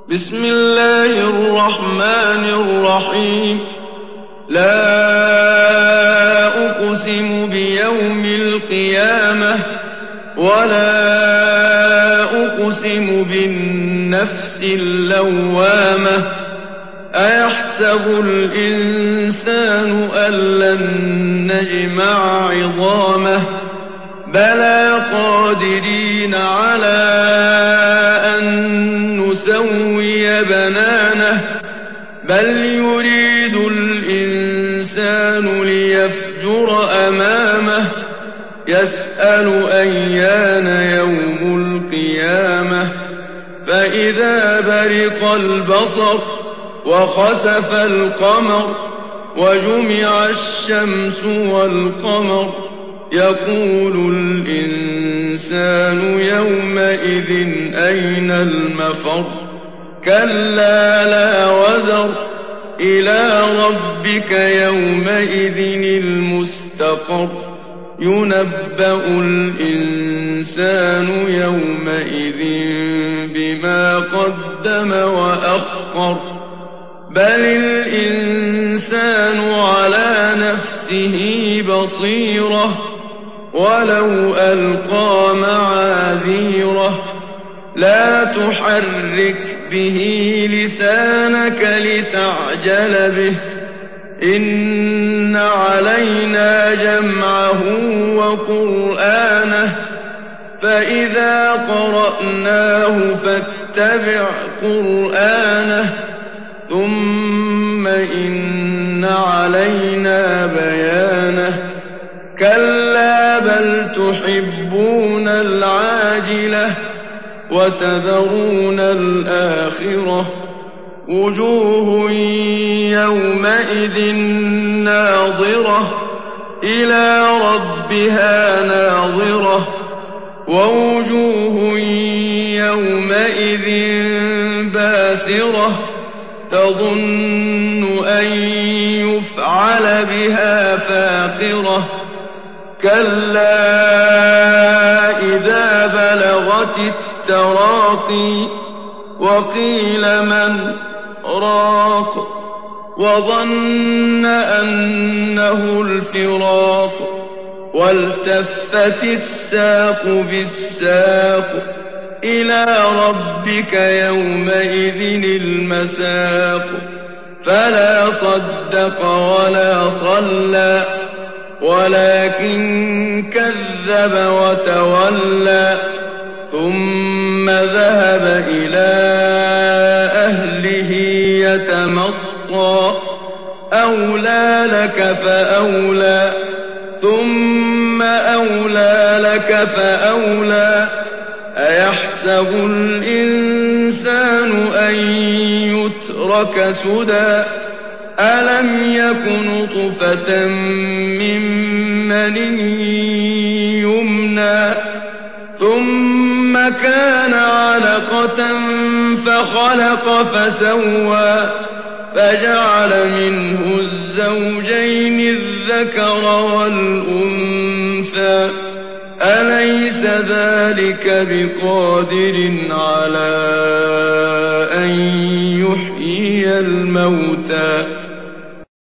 بسم الله الرحمن الرحيم. لا أقسم بيوم القيامة ولا أقسم بالنفس اللوامة أيحسب الإنسان أن لن نجمع عظامه بلى قادرين على أن نسوي بنانه بل يريد الإنسان ليفجر أمامه يسأل أيان يوم القيامة فإذا برق البصر وخسف القمر وجمع الشمس والقمر يقول الإنسان يومئذ أين المفر كلا لا وزر إلى ربك يومئذ المستقر ينبأ الإنسان يومئذ بما قدم وأخر بل الإنسان على نفسه بصيرة ولو ألقى معاذيره لا تحرك به لسانك لتعجل به إن علينا جمعه وقرآنه فإذا قرأناه فاتبع قرآنه ثم إن علينا بيانه كلا بل تحبون العاجلة وتذرون الآخرة وجوه يومئذ ناظرة إلى ربها ناظرة ووجوه يومئذ باسرة تظن أن يفعل بها فاقرة كلا إذا بلغت التراقي وقيل من راق وظن أنه الفراق والتفت الساق بالساق إلى ربك يومئذ المساق فلا صدق ولا صلى ولكن كذب وتولى ثم ذهب إلى أهله يتمطى أولى لك فأولى ثم أولى لك فأولى أيحسب الإنسان أن يترك سدى ألم يك نطفة من مني يمنى ثم كان علقة فخلق فسوى فجعل منه الزوجين الذكر والأنثى أليس ذلك بقادر على أن يحيي الموتى